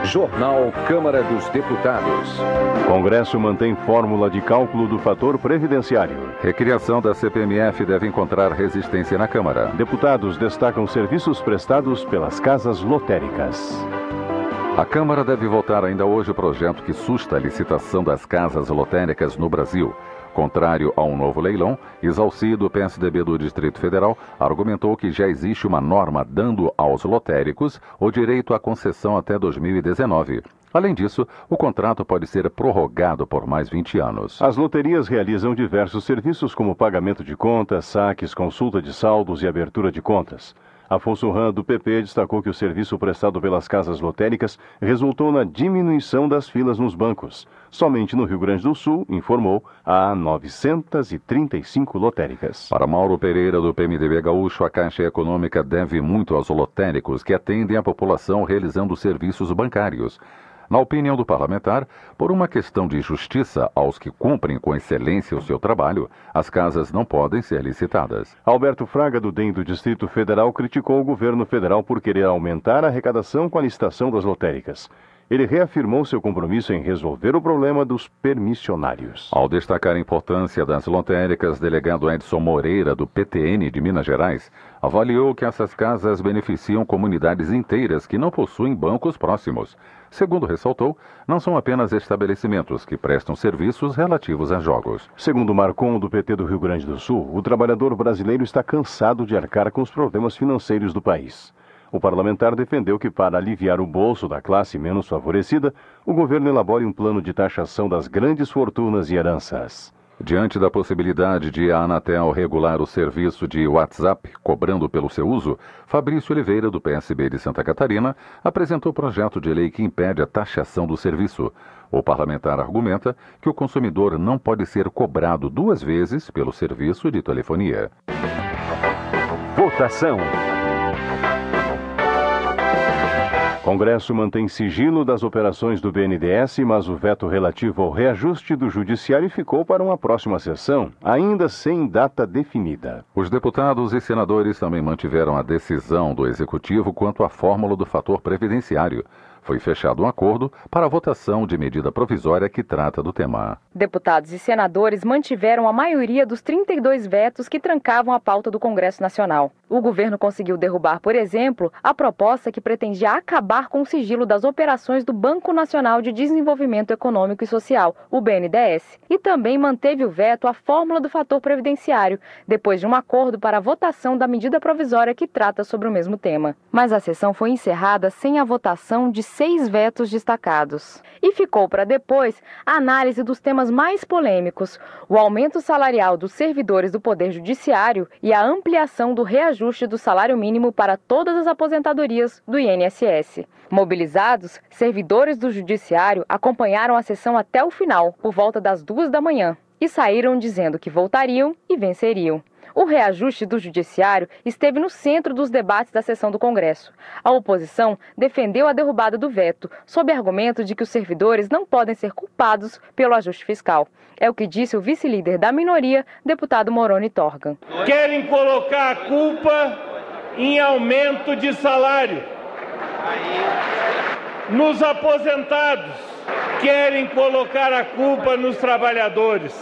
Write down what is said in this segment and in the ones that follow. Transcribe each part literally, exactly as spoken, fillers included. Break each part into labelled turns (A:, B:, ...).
A: Jornal Câmara dos Deputados.
B: Congresso mantém fórmula de cálculo do fator previdenciário.
C: Recriação da C P M F deve encontrar resistência na Câmara.
B: Deputados destacam serviços prestados pelas casas lotéricas.
C: A Câmara deve votar ainda hoje o projeto que susta a licitação das casas lotéricas no Brasil. Contrário a um novo leilão, Isalci, do P S D B do Distrito Federal, argumentou que já existe uma norma dando aos lotéricos o direito à concessão até dois mil e dezenove. Além disso, o contrato pode ser prorrogado por mais vinte anos.
B: As loterias realizam diversos serviços como pagamento de contas, saques, consulta de saldos e abertura de contas. Afonso Ram, do P P, destacou que o serviço prestado pelas casas lotéricas resultou na diminuição das filas nos bancos. Somente no Rio Grande do Sul, informou, há novecentas e trinta e cinco lotéricas.
C: Para Mauro Pereira, do P M D B Gaúcho, a Caixa Econômica deve muito aos lotéricos que atendem a população realizando serviços bancários. Na opinião do parlamentar, por uma questão de justiça aos que cumprem com excelência o seu trabalho, as casas não podem ser licitadas.
B: Alberto Fraga, do D E M do Distrito Federal, criticou o governo federal por querer aumentar a arrecadação com a licitação das lotéricas. Ele reafirmou seu compromisso em resolver o problema dos permissionários.
C: Ao destacar a importância das lotéricas, delegado Edson Moreira, do P T N de Minas Gerais, avaliou que essas casas beneficiam comunidades inteiras que não possuem bancos próximos. Segundo ressaltou, não são apenas estabelecimentos que prestam serviços relativos a jogos.
B: Segundo Marcon, do P T do Rio Grande do Sul, o trabalhador brasileiro está cansado de arcar com os problemas financeiros do país. O parlamentar defendeu que, para aliviar o bolso da classe menos favorecida, o governo elabore um plano de taxação das grandes fortunas e heranças.
C: Diante da possibilidade de a Anatel regular o serviço de WhatsApp, cobrando pelo seu uso, Fabrício Oliveira, do P S B de Santa Catarina, apresentou projeto de lei que impede a taxação do serviço. O parlamentar argumenta que o consumidor não pode ser cobrado duas vezes pelo serviço de telefonia.
A: Votação.
B: Congresso mantém sigilo das operações do B N D E S, mas o veto relativo ao reajuste do Judiciário ficou para uma próxima sessão, ainda sem data definida.
C: Os deputados e senadores também mantiveram a decisão do Executivo quanto à fórmula do fator previdenciário. Foi fechado um acordo para a votação de medida provisória que trata do tema.
D: Deputados e senadores mantiveram a maioria dos trinta e dois vetos que trancavam a pauta do Congresso Nacional. O governo conseguiu derrubar, por exemplo, a proposta que pretendia acabar com o sigilo das operações do Banco Nacional de Desenvolvimento Econômico e Social, o B N D E S, e também manteve o veto à fórmula do fator previdenciário, depois de um acordo para a votação da medida provisória que trata sobre o mesmo tema. Mas a sessão foi encerrada sem a votação de seis vetos destacados. E ficou para depois a análise dos temas mais polêmicos, o aumento salarial dos servidores do Poder Judiciário e a ampliação do reajuste do salário mínimo para todas as aposentadorias do I N S S. Mobilizados, servidores do Judiciário acompanharam a sessão até o final, por volta das duas da manhã, e saíram dizendo que voltariam e venceriam. O reajuste do Judiciário esteve no centro dos debates da sessão do Congresso. A oposição defendeu a derrubada do veto, sob argumento de que os servidores não podem ser culpados pelo ajuste fiscal. É o que disse o vice-líder da minoria, deputado Moroni Torgan.
E: Querem colocar a culpa em aumento de salário nos aposentados. Querem colocar a culpa nos trabalhadores.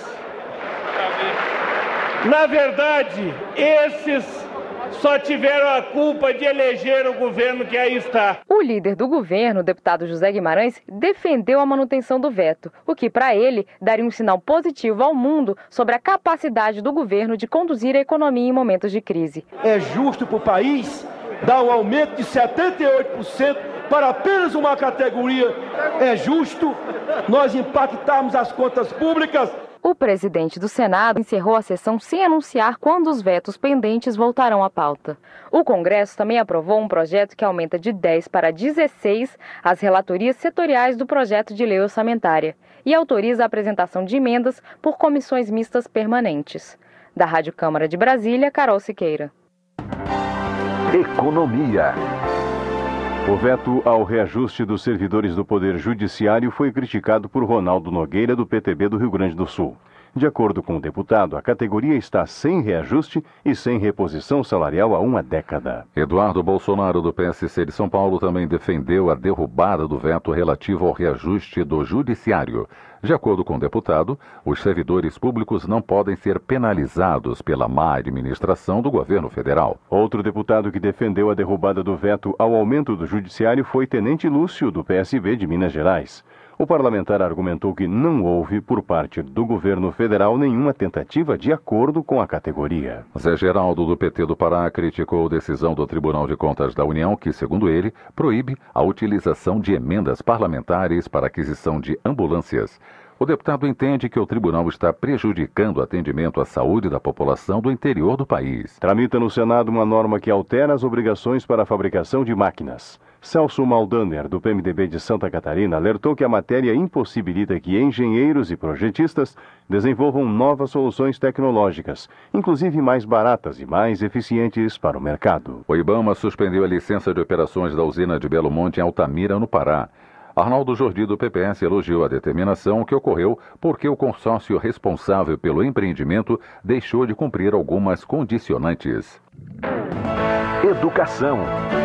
E: Na verdade, esses só tiveram a culpa de eleger o governo que aí está.
D: O líder do governo, o deputado José Guimarães, defendeu a manutenção do veto, o que, para ele, daria um sinal positivo ao mundo sobre a capacidade do governo de conduzir a economia em momentos de crise.
F: É justo para o país dar um aumento de setenta e oito por cento para apenas uma categoria? É justo nós impactarmos as contas públicas?
D: O presidente do Senado encerrou a sessão sem anunciar quando os vetos pendentes voltarão à pauta. O Congresso também aprovou um projeto que aumenta de dez para dezesseis as relatorias setoriais do projeto de lei orçamentária e autoriza a apresentação de emendas por comissões mistas permanentes. Da Rádio Câmara de Brasília, Carol Siqueira.
A: Economia.
B: O veto ao reajuste dos servidores do Poder Judiciário foi criticado por Ronaldo Nogueira, do P T B do Rio Grande do Sul. De acordo com o deputado, a categoria está sem reajuste e sem reposição salarial há uma década.
C: Eduardo Bolsonaro, do P S C de São Paulo, também defendeu a derrubada do veto relativo ao reajuste do judiciário. De acordo com o deputado, os servidores públicos não podem ser penalizados pela má administração do governo federal.
B: Outro deputado que defendeu a derrubada do veto ao aumento do judiciário foi Tenente Lúcio, do P S B de Minas Gerais. O parlamentar argumentou que não houve, por parte do governo federal, nenhuma tentativa de acordo com a categoria.
C: Zé Geraldo, do P T do Pará, criticou a decisão do Tribunal de Contas da União que, segundo ele, proíbe a utilização de emendas parlamentares para aquisição de ambulâncias. O deputado entende que o tribunal está prejudicando o atendimento à saúde da população do interior do país.
B: Tramita no Senado uma norma que altera as obrigações para a fabricação de máquinas. Celso Maldaner, do P M D B de Santa Catarina, alertou que a matéria impossibilita que engenheiros e projetistas desenvolvam novas soluções tecnológicas, inclusive mais baratas e mais eficientes para o mercado.
C: O IBAMA suspendeu a licença de operações da usina de Belo Monte em Altamira, no Pará. Arnaldo Jordi, do P P S, elogiou a determinação que ocorreu porque o consórcio responsável pelo empreendimento deixou de cumprir algumas condicionantes.
A: Educação.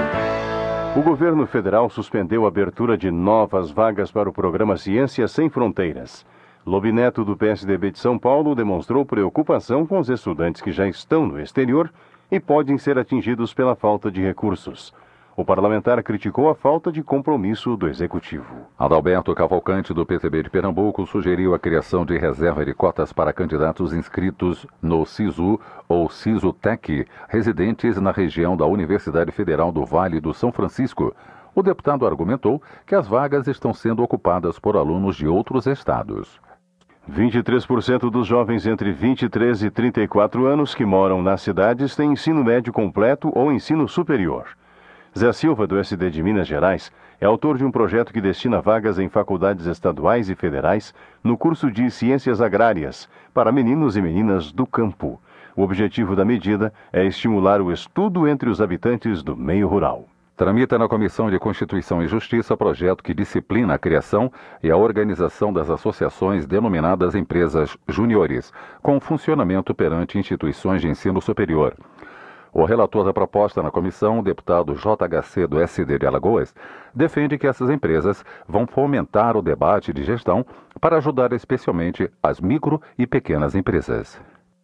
B: O governo federal suspendeu a abertura de novas vagas para o programa Ciência Sem Fronteiras. Lobineto, do P S D B de São Paulo, demonstrou preocupação com os estudantes que já estão no exterior e podem ser atingidos pela falta de recursos. O parlamentar criticou a falta de compromisso do Executivo.
C: Adalberto Cavalcante, do P T B de Pernambuco, sugeriu a criação de reserva de cotas para candidatos inscritos no SISU ou SISUTEC, residentes na região da Universidade Federal do Vale do São Francisco. O deputado argumentou que as vagas estão sendo ocupadas por alunos de outros estados.
B: vinte e três por cento dos jovens entre vinte e três e trinta e quatro anos que moram nas cidades têm ensino médio completo ou ensino superior. Zé Silva, do S D de Minas Gerais, é autor de um projeto que destina vagas em faculdades estaduais e federais no curso de Ciências Agrárias para meninos e meninas do campo. O objetivo da medida é estimular o estudo entre os habitantes do meio rural.
C: Tramita na Comissão de Constituição e Justiça projeto que disciplina a criação e a organização das associações denominadas empresas júniores, com funcionamento perante instituições de ensino superior. O relator da proposta na comissão, o deputado J H C do S D de Alagoas, defende que essas empresas vão fomentar o debate de gestão para ajudar especialmente as micro e pequenas empresas.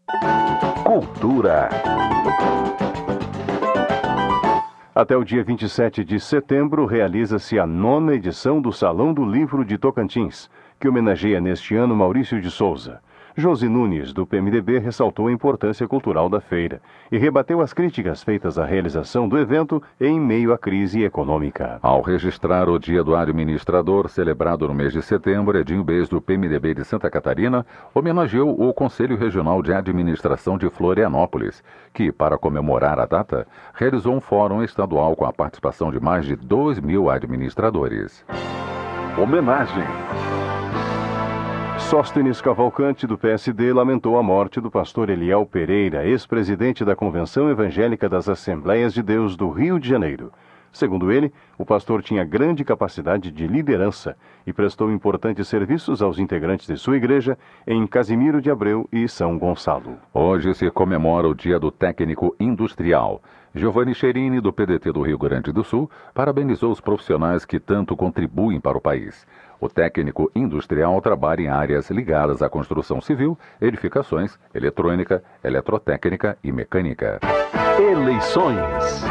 A: Cultura.
B: Até o dia vinte e sete de setembro, realiza-se a nona edição do Salão do Livro de Tocantins, que homenageia neste ano Maurício de Souza. Josi Nunes, do P M D B, ressaltou a importância cultural da feira e rebateu as críticas feitas à realização do evento em meio à crise econômica.
C: Ao registrar o Dia do Administrador, celebrado no mês de setembro, Edinho Bez, do P M D B de Santa Catarina, homenageou o Conselho Regional de Administração de Florianópolis, que, para comemorar a data, realizou um fórum estadual com a participação de mais de dois mil administradores.
A: Homenagem.
B: Sóstenes Cavalcante, do P S D, lamentou a morte do pastor Eliel Pereira, ex-presidente da Convenção Evangélica das Assembleias de Deus do Rio de Janeiro. Segundo ele, o pastor tinha grande capacidade de liderança e prestou importantes serviços aos integrantes de sua igreja em Casimiro de Abreu e São Gonçalo.
C: Hoje se comemora o Dia do Técnico Industrial. Giovanni Cherini, do P D T do Rio Grande do Sul, parabenizou os profissionais que tanto contribuem para o país. O técnico industrial trabalha em áreas ligadas à construção civil, edificações, eletrônica, eletrotécnica e mecânica.
A: Eleições.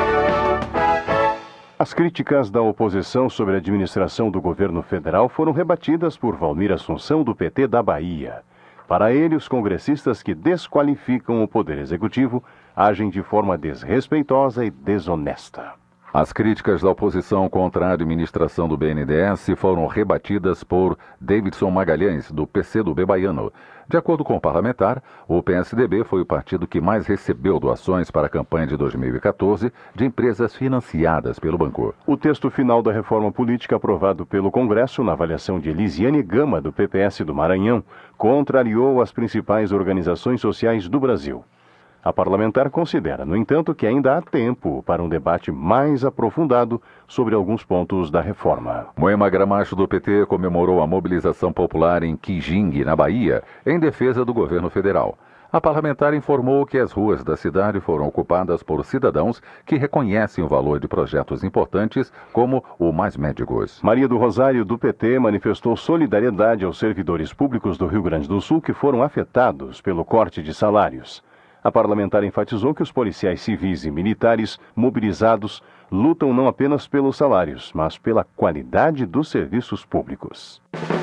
B: As críticas da oposição sobre a administração do governo federal foram rebatidas por Valmir Assunção, do P T da Bahia. Para ele, os congressistas que desqualificam o Poder Executivo agem de forma desrespeitosa e desonesta.
C: As críticas da oposição contra a administração do B N D E S foram rebatidas por Davidson Magalhães, do P C do B baiano. De acordo com o parlamentar, o P S D B foi o partido que mais recebeu doações para a campanha de dois mil e quatorze de empresas financiadas pelo banco.
B: O texto final da reforma política aprovado pelo Congresso, na avaliação de Elisiane Gama, do P P S do Maranhão, contrariou as principais organizações sociais do Brasil. A parlamentar considera, no entanto, que ainda há tempo para um debate mais aprofundado sobre alguns pontos da reforma.
C: Moema Gramacho, do P T, comemorou a mobilização popular em Quijingue, na Bahia, em defesa do governo federal. A parlamentar informou que as ruas da cidade foram ocupadas por cidadãos que reconhecem o valor de projetos importantes, como o Mais Médicos.
B: Maria do Rosário, do P T, manifestou solidariedade aos servidores públicos do Rio Grande do Sul que foram afetados pelo corte de salários. A parlamentar enfatizou que os policiais civis e militares mobilizados lutam não apenas pelos salários, mas pela qualidade dos serviços públicos.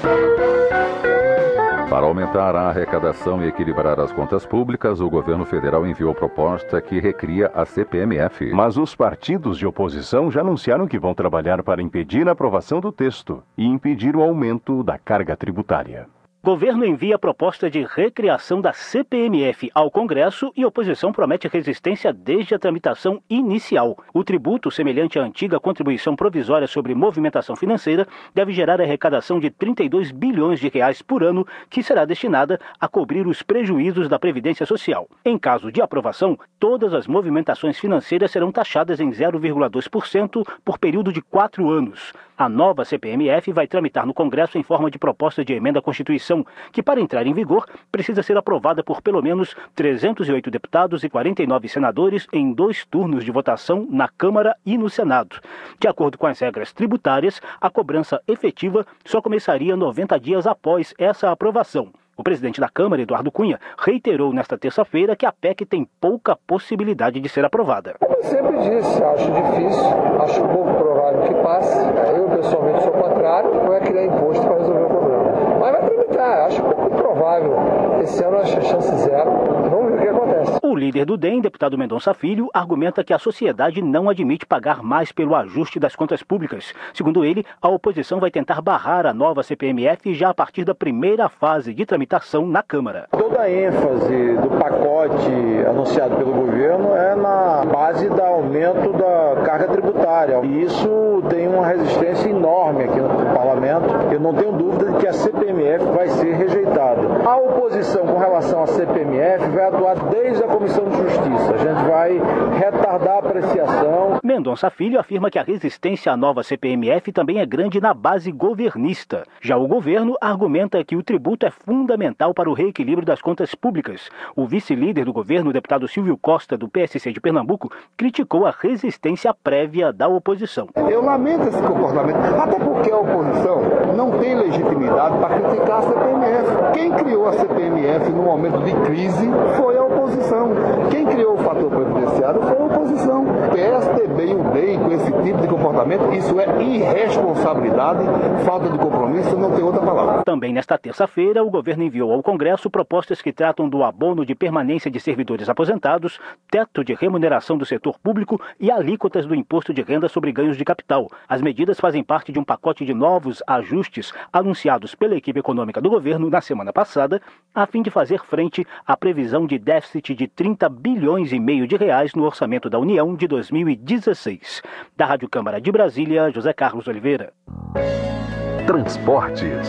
C: Para aumentar a arrecadação e equilibrar as contas públicas, o governo federal enviou proposta que recria a C P M F.
B: Mas os partidos de oposição já anunciaram que vão trabalhar para impedir a aprovação do texto e impedir o aumento da carga tributária.
G: Governo envia proposta de recriação da C P M F ao Congresso e oposição promete resistência desde a tramitação inicial. O tributo, semelhante à antiga contribuição provisória sobre movimentação financeira, deve gerar arrecadação de trinta e dois bilhões de reais por ano, que será destinada a cobrir os prejuízos da Previdência Social. Em caso de aprovação, todas as movimentações financeiras serão taxadas em zero vírgula dois por cento por período de quatro anos. A nova C P M F vai tramitar no Congresso em forma de proposta de emenda à Constituição, que, para entrar em vigor, precisa ser aprovada por pelo menos trezentos e oito deputados e quarenta e nove senadores em dois turnos de votação na Câmara e no Senado. De acordo com as regras tributárias, a cobrança efetiva só começaria noventa dias após essa aprovação. O presidente da Câmara, Eduardo Cunha, reiterou nesta terça-feira que a P E C tem pouca possibilidade de ser aprovada.
H: Como eu sempre disse, acho difícil, acho pouco provável que passe. Eu, pessoalmente, sou contrário, não é criar imposto para resolver o problema. Mas vai tramitar, acho pouco provável. Esse ano acho a chance zero. Vamos ver o que acontece.
G: O líder do D E M, deputado Mendonça Filho, argumenta que a sociedade não admite pagar mais pelo ajuste das contas públicas. Segundo ele, a oposição vai tentar barrar a nova C P M F já a partir da primeira fase de tramitação na Câmara.
I: Toda a ênfase do pacote anunciado pelo governo é na base do aumento da carga tributária. E isso tem uma resistência enorme aqui no parlamento. Eu não tenho dúvida de que a C P M F vai ser rejeitada. A oposição com relação à C P M F vai atuar desde a Comissão de Justiça. A gente vai retardar a apreciação.
G: Mendonça Filho afirma que a resistência à nova C P M F também é grande na base governista. Já o governo argumenta que o tributo é fundamental para o reequilíbrio das contas públicas. O vice-líder do governo, o deputado Silvio Costa, do P S C de Pernambuco, criticou a resistência prévia da oposição.
J: Eu lamento esse comportamento, até porque a oposição não tem legitimidade para criticar a C P M F. Quem criou a C P M F no momento de crise foi a oposição. Quem criou o fator previdenciário foi a oposição. P S D B e o D E M com esse tipo de comportamento, isso é irresponsabilidade, falta de compromisso, não tem outra palavra.
G: Também nesta terça-feira, o governo enviou ao Congresso propostas que tratam do abono de permanência de servidores aposentados, teto de remuneração do setor público e alíquotas do imposto de renda sobre ganhos de capital. As medidas fazem parte de um pacote de novos ajustes anunciados pela equipe econômica do governo na semana passada, a fim de fazer frente à previsão de déficit de trinta bilhões e meio de reais no orçamento da União de dois mil e dezesseis. Da Rádio Câmara de Brasília, José Carlos Oliveira.
A: Transportes.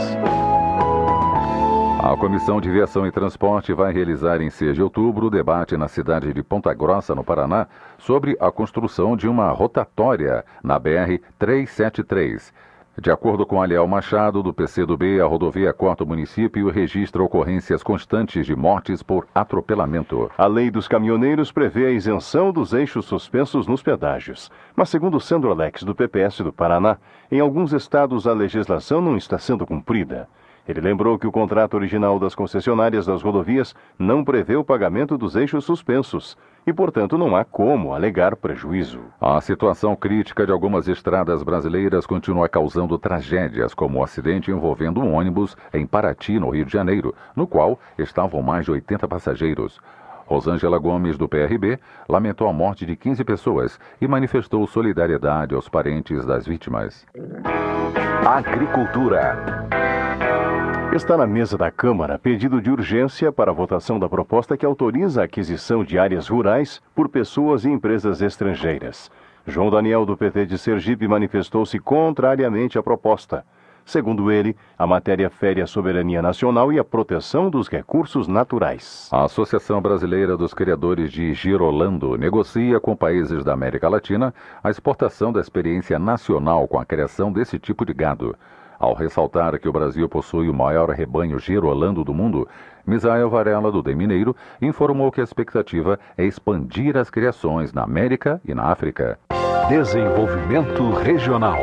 C: A Comissão de Viação e Transporte vai realizar em seis de outubro o debate na cidade de Ponta Grossa, no Paraná, sobre a construção de uma rotatória na B R trezentos e setenta e três. De acordo com Aliel Machado, do P C do B, a rodovia corta o município e registra ocorrências constantes de mortes por atropelamento.
B: A lei dos caminhoneiros prevê a isenção dos eixos suspensos nos pedágios. Mas, segundo Sandro Alex, do P P S do Paraná, em alguns estados a legislação não está sendo cumprida. Ele lembrou que o contrato original das concessionárias das rodovias não prevê o pagamento dos eixos suspensos e, portanto, não há como alegar prejuízo.
C: A situação crítica de algumas estradas brasileiras continua causando tragédias, como o acidente envolvendo um ônibus em Paraty, no Rio de Janeiro, no qual estavam mais de oitenta passageiros. Rosângela Gomes, do P R B, lamentou a morte de quinze pessoas e manifestou solidariedade aos parentes das vítimas.
A: Agricultura.
B: Está na mesa da Câmara pedido de urgência para a votação da proposta que autoriza a aquisição de áreas rurais por pessoas e empresas estrangeiras. João Daniel, do P T de Sergipe, manifestou-se contrariamente à proposta. Segundo ele, a matéria fere a soberania nacional e a proteção dos recursos naturais.
C: A Associação Brasileira dos Criadores de Girolando negocia com países da América Latina a exportação da experiência nacional com a criação desse tipo de gado. Ao ressaltar que o Brasil possui o maior rebanho girolando do mundo, Misael Varela, do D E M Mineiro, informou que a expectativa é expandir as criações na América e na África.
A: Desenvolvimento regional.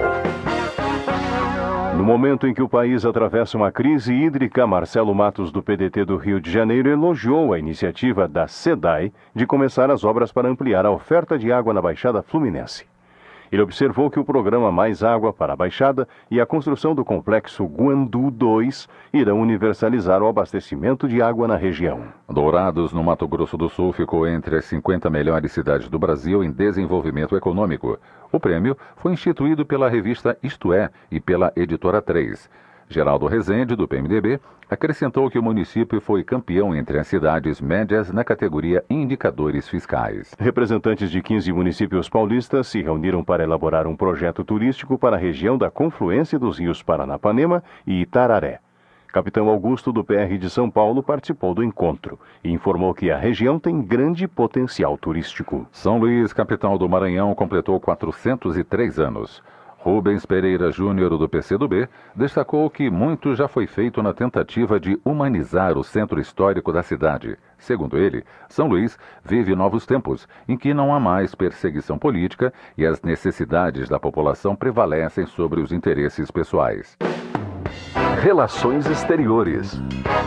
B: No momento em que o país atravessa uma crise hídrica, Marcelo Matos, do P D T do Rio de Janeiro, elogiou a iniciativa da SEDAI de começar as obras para ampliar a oferta de água na Baixada Fluminense. Ele observou que o programa Mais Água para a Baixada e a construção do complexo Guandu dois irão universalizar o abastecimento de água na região.
C: Dourados, no Mato Grosso do Sul, ficou entre as cinquenta melhores cidades do Brasil em desenvolvimento econômico. O prêmio foi instituído pela revista Isto É e pela Editora três. Geraldo Rezende, do P M D B, acrescentou que o município foi campeão entre as cidades médias na categoria Indicadores Fiscais.
B: Representantes de quinze municípios paulistas se reuniram para elaborar um projeto turístico para a região da confluência dos rios Paranapanema e Itararé. Capitão Augusto, do P R de São Paulo, participou do encontro e informou que a região tem grande potencial turístico.
C: São Luís, capital do Maranhão, completou quatrocentos e três anos. Rubens Pereira Júnior, do P C do B, destacou que muito já foi feito na tentativa de humanizar o centro histórico da cidade. Segundo ele, São Luís vive novos tempos, em que não há mais perseguição política e as necessidades da população prevalecem sobre os interesses pessoais.
A: Relações Exteriores.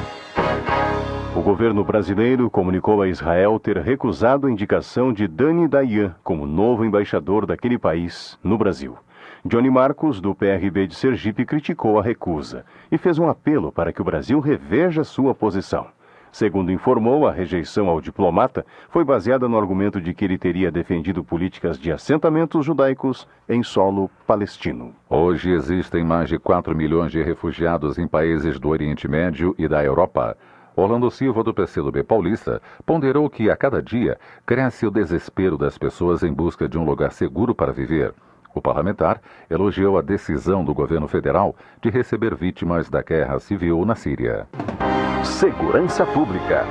B: O governo brasileiro comunicou a Israel ter recusado a indicação de Dani Dayan como novo embaixador daquele país no Brasil. Johnny Marcos, do P R B de Sergipe, criticou a recusa e fez um apelo para que o Brasil reveja sua posição. Segundo informou, a rejeição ao diplomata foi baseada no argumento de que ele teria defendido políticas de assentamentos judaicos em solo palestino.
C: Hoje existem mais de quatro milhões de refugiados em países do Oriente Médio e da Europa. Orlando Silva, do P C do B paulista, ponderou que a cada dia cresce o desespero das pessoas em busca de um lugar seguro para viver. O parlamentar elogiou a decisão do governo federal de receber vítimas da guerra civil na Síria.
A: Segurança Pública.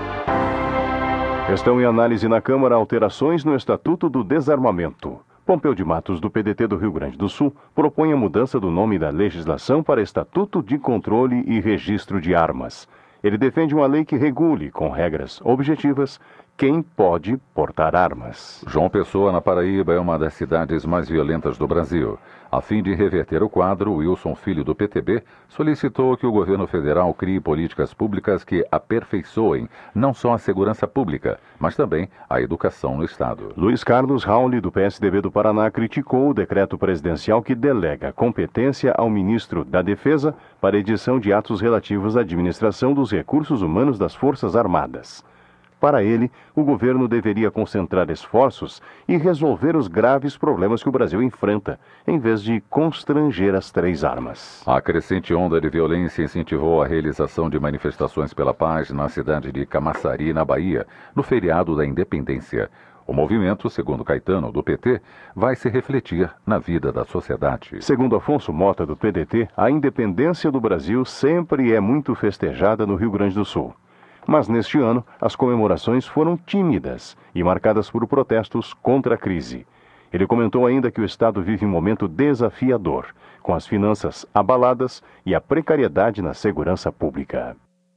B: Estão em análise na Câmara alterações no Estatuto do Desarmamento. Pompeu de Matos, do P D T do Rio Grande do Sul, propõe a mudança do nome da legislação para Estatuto de Controle e Registro de Armas. Ele defende uma lei que regule, com regras objetivas, quem pode portar armas.
C: João Pessoa, na Paraíba, é uma das cidades mais violentas do Brasil. A fim de reverter o quadro, Wilson Filho, do P T B, solicitou que o governo federal crie políticas públicas que aperfeiçoem não só a segurança pública, mas também a educação no Estado.
B: Luiz Carlos Rauli, do P S D B do Paraná, criticou o decreto presidencial que delega competência ao ministro da Defesa para edição de atos relativos à administração dos recursos humanos das Forças Armadas. Para ele, o governo deveria concentrar esforços e resolver os graves problemas que o Brasil enfrenta, em vez de constranger as três armas.
C: A crescente onda de violência incentivou a realização de manifestações pela paz na cidade de Camaçari, na Bahia, no feriado da Independência. O movimento, segundo Caetano, do P T, vai se refletir na vida da sociedade.
B: Segundo Afonso Mota, do P D T, a independência do Brasil sempre é muito festejada no Rio Grande do Sul. Mas neste ano, as comemorações foram tímidas e marcadas por protestos contra a crise. Ele comentou ainda que o Estado vive um momento desafiador, com as finanças abaladas e a precariedade na segurança pública.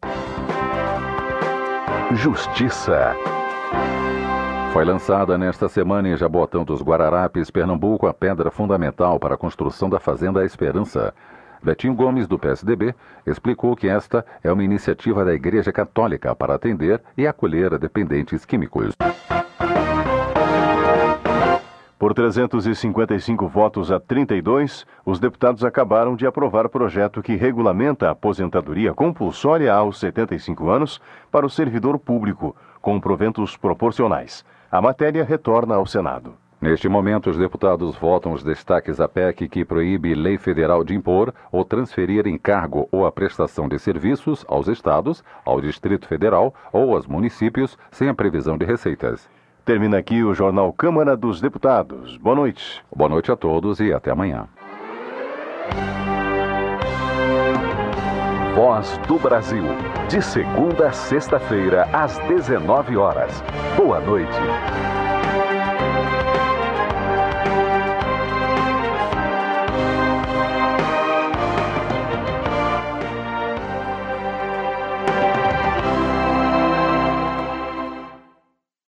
A: Justiça.
C: Foi lançada nesta semana em Jaboatão dos Guararapes, Pernambuco, a pedra fundamental para a construção da Fazenda Esperança. Betinho Gomes, do P S D B, explicou que esta é uma iniciativa da Igreja Católica para atender e acolher dependentes químicos.
B: Por trezentos e cinquenta e cinco votos a trinta e dois, os deputados acabaram de aprovar o projeto que regulamenta a aposentadoria compulsória aos setenta e cinco anos para o servidor público, com proventos proporcionais. A matéria retorna ao Senado.
C: Neste momento, os deputados votam os destaques à P E C que proíbe lei federal de impor ou transferir encargo ou a prestação de serviços aos estados, ao Distrito Federal ou aos municípios sem a previsão de receitas.
B: Termina aqui o Jornal Câmara dos Deputados. Boa noite.
C: Boa noite a todos e até amanhã.
A: Voz do Brasil. De segunda a sexta-feira, às dezenove horas. Boa noite.